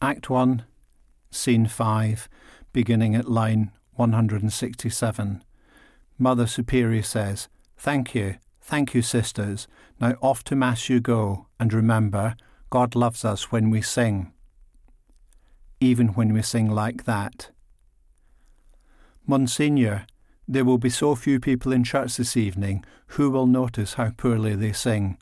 Act 1, Scene 5, beginning at line 167. Mother Superior says, thank you, sisters. Now off to Mass you go, and remember, God loves us when we sing. Even when we sing like that. Monsignor, there will be so few people in church this evening, who will notice how poorly they sing?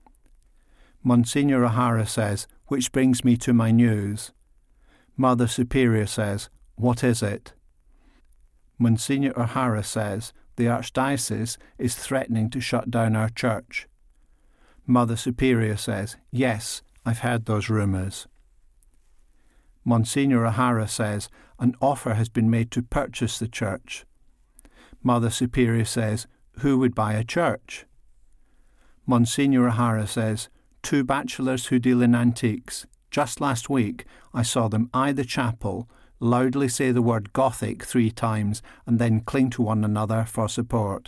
Monsignor O'Hara says, which brings me to my news. Mother Superior says, what is it? Monsignor O'Hara says, the Archdiocese is threatening to shut down our church. Mother Superior says, yes, I've heard those rumours. Monsignor O'Hara says, an offer has been made to purchase the church. Mother Superior says, who would buy a church? Monsignor O'Hara says, 2 bachelors who deal in antiques. Just last week, I saw them eye the chapel, loudly say the word Gothic 3 times, and then cling to one another for support.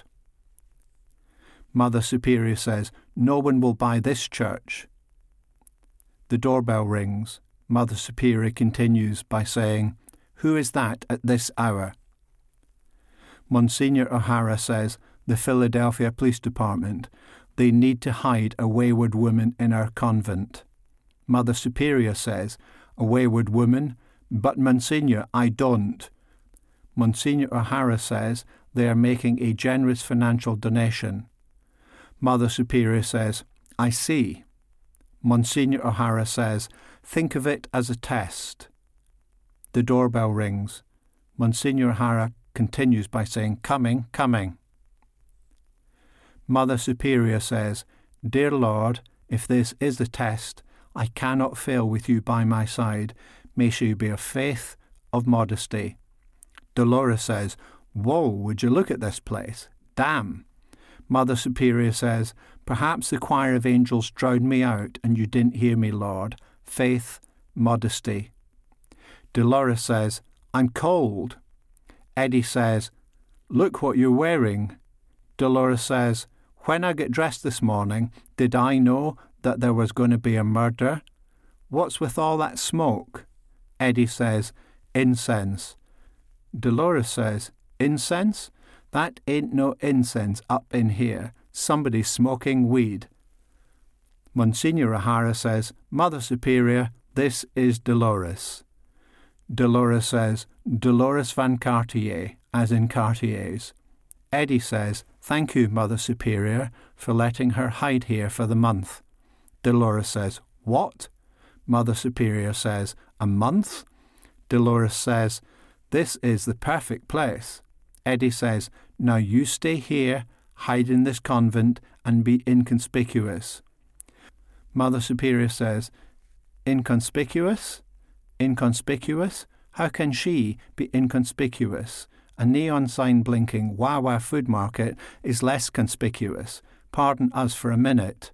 Mother Superior says, no one will buy this church. The doorbell rings. Mother Superior continues by saying, who is that at this hour? Monsignor O'Hara says, the Philadelphia Police Department. They need to hide a wayward woman in our convent. Mother Superior says, a wayward woman? But Monsignor, I don't. Monsignor O'Hara says, they are making a generous financial donation. Mother Superior says, I see. Monsignor O'Hara says, think of it as a test. The doorbell rings. Monsignor O'Hara continues by saying, coming, coming. Mother Superior says, dear Lord, if this is the test, I cannot fail with you by my side. May she be of faith, of modesty. Dolores says, whoa, would you look at this place? Damn. Mother Superior says, perhaps the choir of angels drowned me out and you didn't hear me, Lord. Faith, modesty. Dolores says, I'm cold. Eddie says, look what you're wearing. Dolores says, when I get dressed this morning, did I know that there was going to be a murder? What's with all that smoke? Eddie says, incense. Dolores says, incense? That ain't no incense up in here. Somebody's smoking weed. Monsignor O'Hara says, Mother Superior, this is Dolores. Dolores says, Dolores Van Cartier, as in Cartiers. Eddie says, thank you, Mother Superior, for letting her hide here for the month. Dolores says, what? Mother Superior says, a month? Dolores says, this is the perfect place. Eddie says, now you stay here, hide in this convent, and be inconspicuous. Mother Superior says, inconspicuous? Inconspicuous? How can she be inconspicuous? A neon sign blinking Wawa Food Market is less conspicuous. Pardon us for a minute.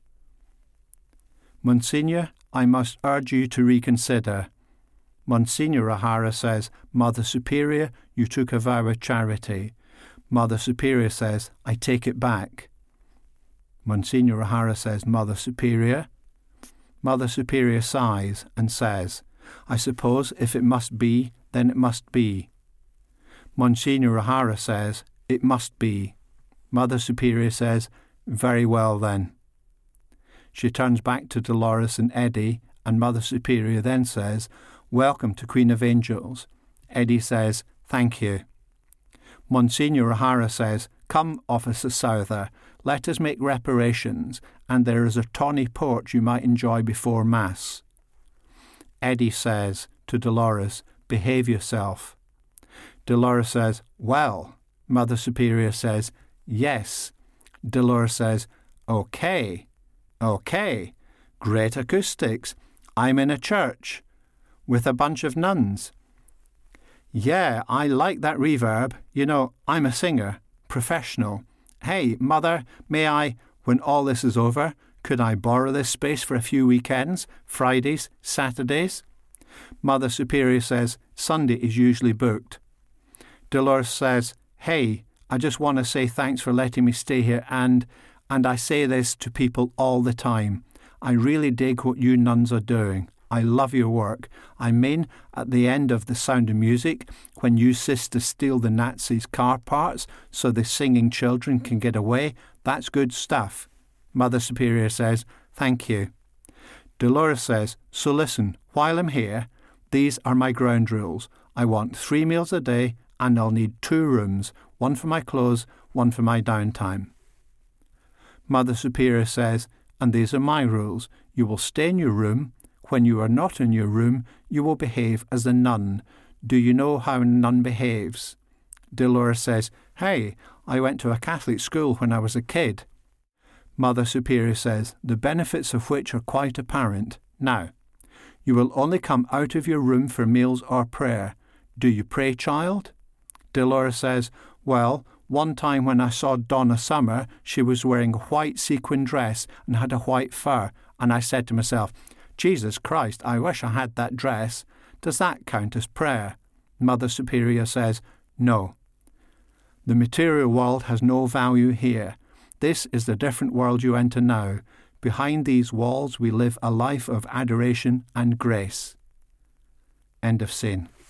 Monsignor, I must urge you to reconsider. Monsignor O'Hara says, Mother Superior, you took a vow of charity. Mother Superior says, I take it back. Monsignor O'Hara says, Mother Superior. Mother Superior sighs and says, I suppose if it must be, then it must be. Monsignor O'Hara says, it must be. Mother Superior says, very well then. She turns back to Dolores and Eddie, and Mother Superior then says, welcome to Queen of Angels. Eddie says, thank you. Monsignor O'Hara says, come, Officer Souther, let us make reparations, and there is a tawny port you might enjoy before Mass. Eddie says to Dolores, behave yourself. Dolores says, well. Mother Superior says, yes. Dolores says, okay. Great acoustics. I'm in a church with a bunch of nuns. Yeah, I like that reverb. You know, I'm a singer, professional. Hey, Mother, may I, when all this is over, could I borrow this space for a few weekends, Fridays, Saturdays? Mother Superior says, Sunday is usually booked. Dolores says, hey, I just want to say thanks for letting me stay here and I say this to people all the time. I really dig what you nuns are doing. I love your work. I mean, at the end of The Sound of Music, when you sisters steal the Nazis' car parts so the singing children can get away, that's good stuff. Mother Superior says, thank you. Dolores says, so listen, while I'm here, these are my ground rules. I want 3 meals a day and I'll need 2 rooms, one for my clothes, one for my downtime. Mother Superior says, and these are my rules. You will stay in your room. When you are not in your room, you will behave as a nun. Do you know how a nun behaves? Dolores says, hey, I went to a Catholic school when I was a kid. Mother Superior says, the benefits of which are quite apparent. Now, you will only come out of your room for meals or prayer. Do you pray, child? Dolores says, well, one time when I saw Donna Summer, she was wearing a white sequin dress and had a white fur, and I said to myself, Jesus Christ, I wish I had that dress. Does that count as prayer? Mother Superior says, no. The material world has no value here. This is the different world you enter now. Behind these walls we live a life of adoration and grace. End of scene.